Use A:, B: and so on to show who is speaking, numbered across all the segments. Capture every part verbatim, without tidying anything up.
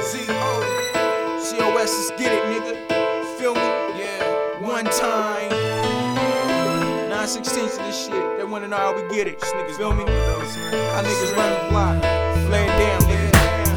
A: Z O C O S, let's get it, nigga. Feel me? Yeah. One time. nine sixteenths of this shit. They wanna know how we get it. These niggas feel me? How niggas run the block. Lay it down, nigga.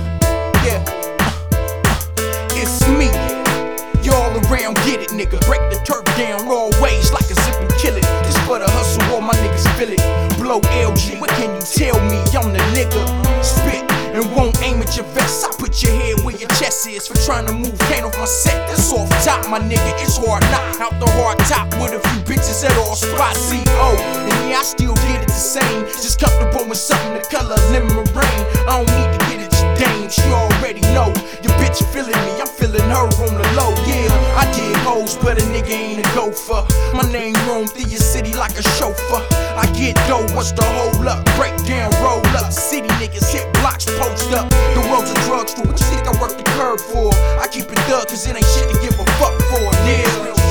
A: Yeah. It's me. You all around, get it, nigga. Break the turf down all ways like a zip and kill it. This for the hustle, all my niggas feel it. Blow L G, what can you tell me? I'm the nigga. Spit and won't aim at your vest. I put your head where your chest is for trying to move pain off my set. That's off top, my nigga. It's hard knock out the hard top with a few bitches at all spots. Z O, and yeah, I still get it the same. Just comfortable with something the color of lemon rain. I don't need to get it your dame. She already know. Your bitch feeling me, I'm feeling her on the low. Yeah, I did hoes, but a nigga ain't a gopher. My name roam through your city like a chauffeur. I get dough, what's the hold up? Break down, roll up. City niggas hit blocks, post up. The world's a drugstore, what you think I work the curb for? I keep it thug, cause it ain't shit to give a fuck for. Yeah,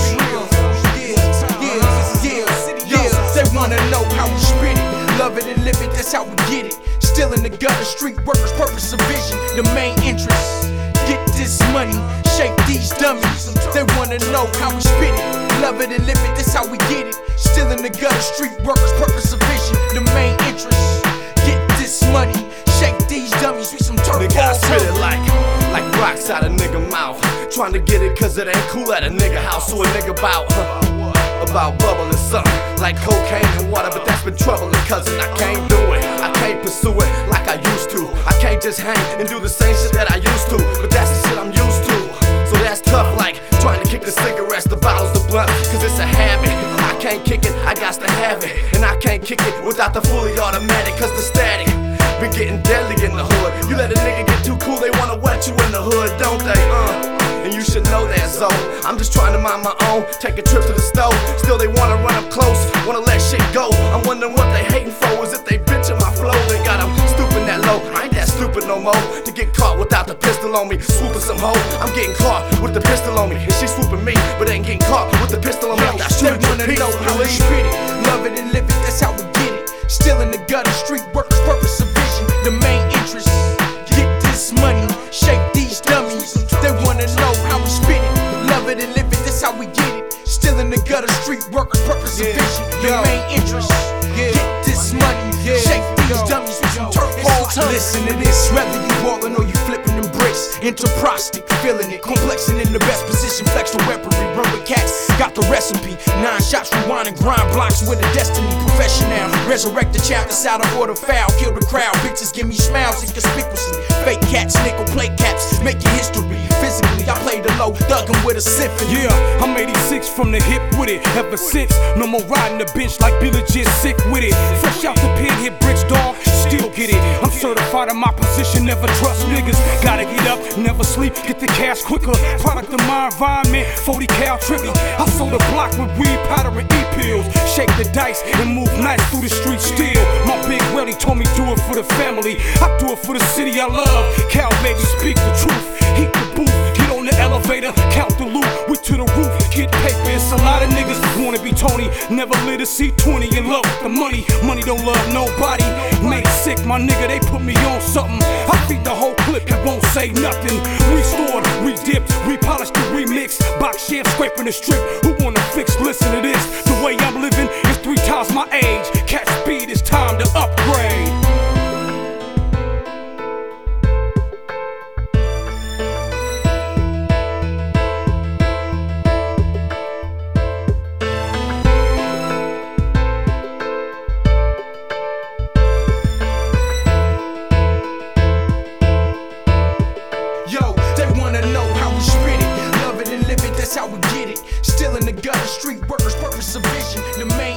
A: yeah, yeah, yeah, yeah. They wanna know how we spit it. Love it and live it, that's how we get it. Still in the gutter, street workers, purpose of vision. The main interest, get this money, shake these dummies. They wanna know how we spit it. Love it and live it, that's how we get it. Still in the gutter, street workers, purpose of vision. The main interest, get this money, shake these dummies. We some turf.
B: Nigga, I spit it like, like rocks out a nigga mouth. Trying to get it cause it ain't cool at a nigga house. So a nigga bout, huh, about bubbling something like cocaine and water, but that's been troubling, cousin. I can't do it, I can't pursue it like I used to. I can't just hang and do the same shit that I used to, but that's the shit I'm used to. So that's tough, like trying to kick the cigarettes, the bottles, the blunt, cause it's a habit. I can't kick it, I got to have it, and I can't kick it without the fully automatic, cause the static been getting deadly in the hood. You let a nigga get too cool, they wanna wet you in the hood, don't they? Uh. And you should know that, so I'm just trying to mind my own, take a trip to the stove. Still they wanna run up close, wanna let shit go. I'm wondering what they hating for, is if they bitchin' my flow. They got them stooping that low, I ain't that stupid no more. To get caught without the pistol on me, swooping some hoe. I'm getting caught with the pistol on me, and she swooping me, but ain't getting caught with the pistol on me. I shoot
A: they wanna know how we spit it. Love it and live it, that's how we get it. Still in the gutter, street workers, purpose of vision. The main interest, get this money, shake these dummies. They wanna know how we spit it. Love it and live it, that's how we get it. Still in the gutter, street workers, purpose of vision. The main interest, get this money, shake these dummies with some turf balls. Listen to this, whether you ballin' or you flippin' them bricks. Interprostic, feeling it, complexing in the best position. Flex the weaponry, run with cats, got the recipe. Nine shots, rewind and grind blocks with a destiny. Professional, resurrect the chapters out of order, foul. Kill the crowd, bitches give me smiles inconspicuously. Fake cats, nickel plate caps, making history. Physically, I play the low, thuggin' with a symphony.
C: Yeah, I'm eighty-six from the hip with it. Ever since, no more riding the bench like Be Legit, sick with it. Fresh out the pen, hit bricks, dog, still get it. I'm certified in my position, never trust niggas. Gotta get up, never sleep, get the cash quicker. Product of my environment, forty cal tricky. I sold a block with weed powder and E-pills. Shake the dice and move nice through the streets still. My big Welly told me do it for the family. I do it for the city I love. Cal baby, speak the truth. Heat the booth, get on the elevator, count the loot. We to the roof, get paper. It's a lot of niggas wanna be Tony. Never lit a C twenty in love with the money. Money don't love nobody. Made it sick, my nigga, they put me on something. I beat the whole clip, it won't say nothing. Restored, re-dipped, repolished the remix. Box champ scraping the strip. Who wanna fix? Listen to this. The way I'm living is three times my age. Catch speed, it's time to upgrade.
A: That's how we get it. Still in the gutter, street workers, purpose of vision. The main